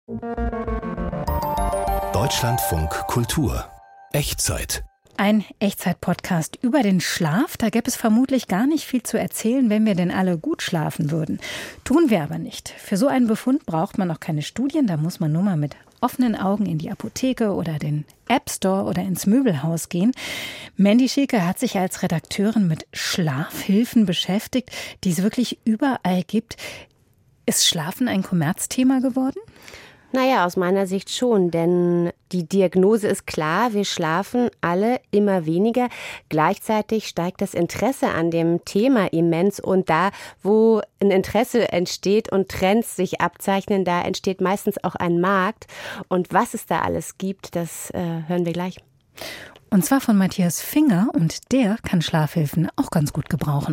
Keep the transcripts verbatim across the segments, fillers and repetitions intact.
Deutschlandfunk Kultur. Echtzeit. Ein Echtzeit-Podcast über den Schlaf. Da gäbe es vermutlich gar nicht viel zu erzählen, wenn wir denn alle gut schlafen würden. Tun wir aber nicht. Für so einen Befund braucht man auch keine Studien. Da muss man nur mal mit offenen Augen in die Apotheke oder den App Store oder ins Möbelhaus gehen. Mandy Schieke hat sich als Redakteurin mit Schlafhilfen beschäftigt, die es wirklich überall gibt. Ist Schlafen ein Kommerzthema geworden? Naja, aus meiner Sicht schon, denn die Diagnose ist klar, wir schlafen alle immer weniger. Gleichzeitig steigt das Interesse an dem Thema immens und da, wo ein Interesse entsteht und Trends sich abzeichnen, da entsteht meistens auch ein Markt. Und was es da alles gibt, das äh, hören wir gleich. Und zwar von Matthias Finger und der kann Schlafhilfen auch ganz gut gebrauchen.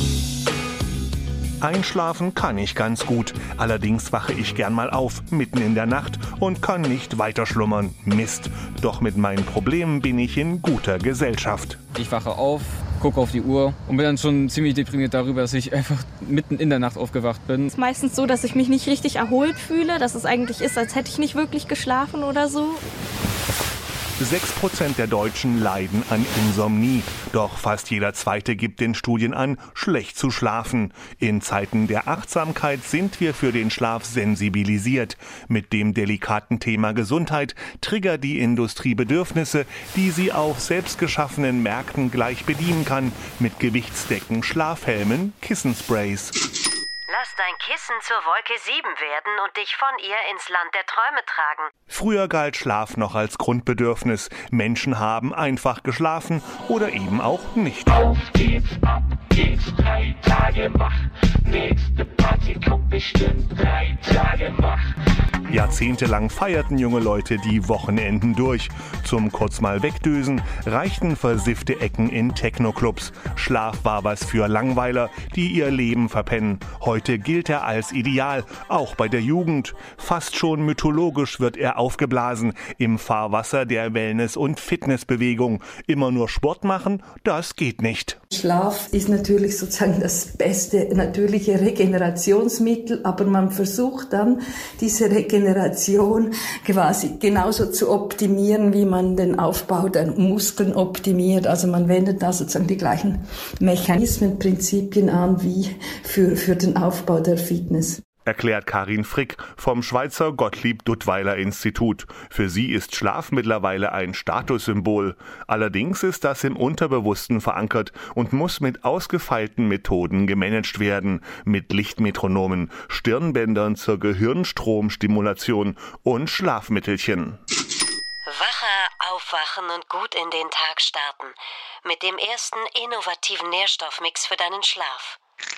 Einschlafen kann ich ganz gut, allerdings wache ich gern mal auf, mitten in der Nacht und kann nicht weiter schlummern. Mist, doch mit meinen Problemen bin ich in guter Gesellschaft. Ich wache auf, gucke auf die Uhr und bin dann schon ziemlich deprimiert darüber, dass ich einfach mitten in der Nacht aufgewacht bin. Es ist meistens so, dass ich mich nicht richtig erholt fühle, dass es eigentlich ist, als hätte ich nicht wirklich geschlafen oder so. Sechs Prozent der Deutschen leiden an Insomnie. Doch fast jeder Zweite gibt den Studien an, schlecht zu schlafen. In Zeiten der Achtsamkeit sind wir für den Schlaf sensibilisiert. Mit dem delikaten Thema Gesundheit triggert die Industrie Bedürfnisse, die sie auf selbstgeschaffenen Märkten gleich bedienen kann. Mit Gewichtsdecken, Schlafhelmen, Kissensprays. Lass dein Kissen zur Wolke sieben werden und dich von ihr ins Land der Träume tragen. Früher galt Schlaf noch als Grundbedürfnis. Menschen haben einfach geschlafen oder eben auch nicht. Auf geht's, ab geht's, drei Tage wach. Nächste Party kommt bestimmt drei Tage wach. Jahrzehntelang feierten junge Leute die Wochenenden durch. Zum kurz mal wegdösen reichten versiffte Ecken in Techno-Clubs. Schlaf war was für Langweiler, die ihr Leben verpennen. Heute gilt er als Ideal, auch bei der Jugend. Fast schon mythologisch wird er aufgeblasen im Fahrwasser der Wellness- und Fitnessbewegung. Immer nur Sport machen, das geht nicht. Schlaf ist natürlich sozusagen das beste natürliche Regenerationsmittel, aber man versucht dann, diese Regeneration quasi genauso zu optimieren, wie man den Aufbau der Muskeln optimiert. Also man wendet da sozusagen die gleichen Mechanismen, Prinzipien an wie für, für den Aufbau der Fitness. Erklärt Karin Frick vom Schweizer Gottlieb-Duttweiler-Institut. Für sie ist Schlaf mittlerweile ein Statussymbol. Allerdings ist das im Unterbewussten verankert und muss mit ausgefeilten Methoden gemanagt werden. Mit Lichtmetronomen, Stirnbändern zur Gehirnstromstimulation und Schlafmittelchen. Wacher, aufwachen und gut in den Tag starten. Mit dem ersten innovativen Nährstoffmix für deinen Schlaf.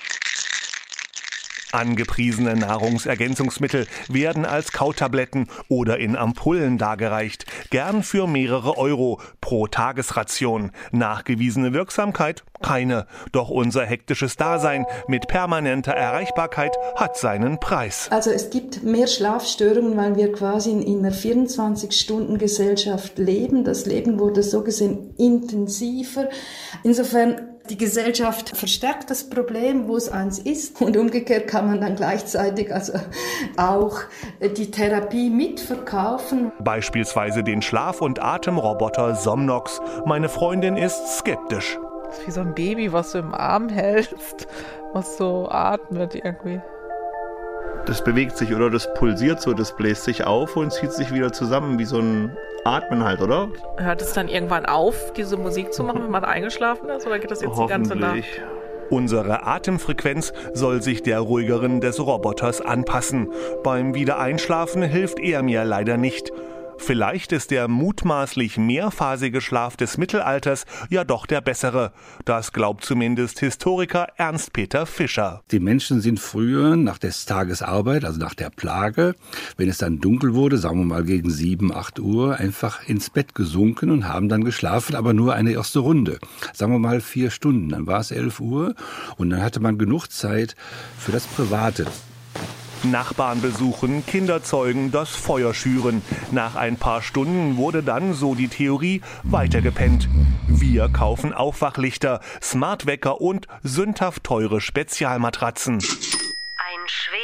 Angepriesene Nahrungsergänzungsmittel werden als Kautabletten oder in Ampullen dargereicht. Gern für mehrere Euro pro Tagesration. Nachgewiesene Wirksamkeit? Keine. Doch unser hektisches Dasein mit permanenter Erreichbarkeit hat seinen Preis. Also es gibt mehr Schlafstörungen, weil wir quasi in einer vierundzwanzig-Stunden-Gesellschaft leben. Das Leben wurde so gesehen intensiver. Insofern die Gesellschaft verstärkt das Problem, wo es eins ist. Und umgekehrt kann man dann gleichzeitig also auch die Therapie mitverkaufen. Beispielsweise den Schlaf- und Atemroboter Somnox. Meine Freundin ist skeptisch. Das ist wie so ein Baby, was du im Arm hältst, was so atmet irgendwie. Das bewegt sich oder das pulsiert so, das bläst sich auf und zieht sich wieder zusammen wie so ein Atmen halt, oder? Hört es dann irgendwann auf, diese Musik zu machen, wenn man eingeschlafen ist, oder geht das jetzt die ganze Nacht? Unsere Atemfrequenz soll sich der ruhigeren des Roboters anpassen. Beim Wiedereinschlafen hilft er mir leider nicht. Vielleicht ist der mutmaßlich mehrphasige Schlaf des Mittelalters ja doch der bessere. Das glaubt zumindest Historiker Ernst-Peter Fischer. Die Menschen sind früher nach des Tages Arbeit, also nach der Plage, wenn es dann dunkel wurde, sagen wir mal gegen sieben, acht Uhr, einfach ins Bett gesunken und haben dann geschlafen, aber nur eine erste Runde. Sagen wir mal vier Stunden, dann war es elf Uhr und dann hatte man genug Zeit für das Private. Nachbarn besuchen, Kinder zeugen, das Feuer schüren. Nach ein paar Stunden wurde dann, so die Theorie, weitergepennt. Wir kaufen Aufwachlichter, Smartwecker und sündhaft teure Spezialmatratzen. Ein schwereloser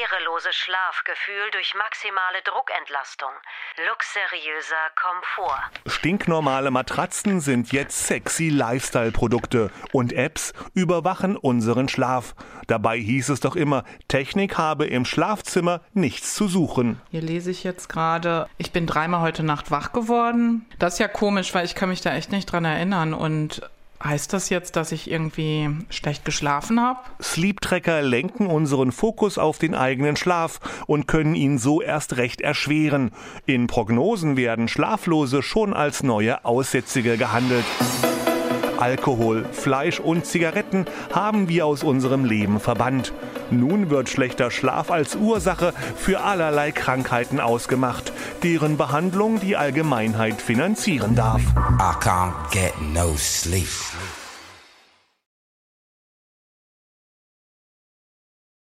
schlafloses Schlafgefühl durch maximale Druckentlastung. Luxuriöser Komfort. Stinknormale Matratzen sind jetzt sexy Lifestyle-Produkte und Apps überwachen unseren Schlaf. Dabei hieß es doch immer, Technik habe im Schlafzimmer nichts zu suchen. Hier lese ich jetzt gerade, ich bin dreimal heute Nacht wach geworden. Das ist ja komisch, weil ich kann mich da echt nicht dran erinnern. Und heißt das jetzt, dass ich irgendwie schlecht geschlafen habe? Sleep-Tracker lenken unseren Fokus auf den eigenen Schlaf und können ihn so erst recht erschweren. In Prognosen werden Schlaflose schon als neue Aussätzige gehandelt. Alkohol, Fleisch und Zigaretten haben wir aus unserem Leben verbannt. Nun wird schlechter Schlaf als Ursache für allerlei Krankheiten ausgemacht, deren Behandlung die Allgemeinheit finanzieren darf. I can't get no sleep.